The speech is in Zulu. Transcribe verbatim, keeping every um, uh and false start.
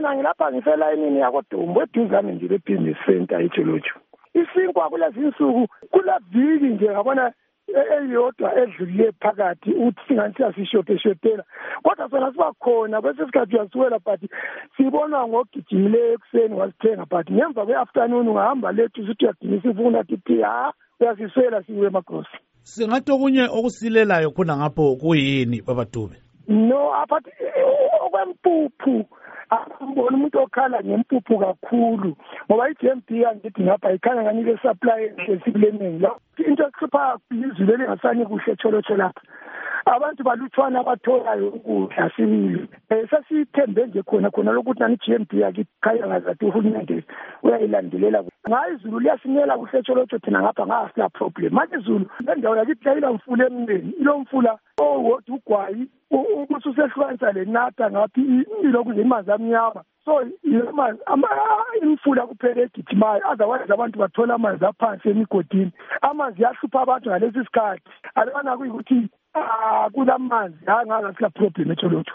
mina ngilapha ngiselayinini yakoDumbu eduzane nje lebusiness center eTsholotsho. Isinkwa kulezi insuku kulaviki nje ngabona eyodwa edlule phakathi uthi singathi asishote shotela kodwa sona sibakhona bese sikhathi uyasiwela but sibona ngogijimile ekseni wasithenga but ngemva kweafternoon ungahamba lethu usithi uyadinisa ifuna tithi ha uyasiswela siwe emagrocery. Singathi okunye okusilelayo khona ngapho kuyini baba Dube? No aphathi okwempuphu akubona umuntu okhala ngempuphu kakhulu ngoba i-G M B angithi ngapha ikhanya ngani le supply esibulemeni la into ekhipha izulu elingasani kuhle eTsholotsho lapha abantu baluthwana abatholayo ukudla sibili sasithembe nje khona khona lokuthi nani i-G M B akikhaya ngazathi uhulumende uyayilandelela ngayi izulu liyasinela kuhle eTsholotsho thina ngapha ngasila problem manje izulu lendawo yakithi yayila mfula emneni ilo mfula owodwa ugwayi ukuthi usehlukanisa le nata ngaphi ilokuze imanzi amnyama so imanzi imfula kuphela egijimayo otherwise abantu bathola amanzi aphansi emigodini amanzi yahlupha abantu ngalesi sikhathi alibana kuyikuthi kulamanzi angaka sila problem eTsholotsho.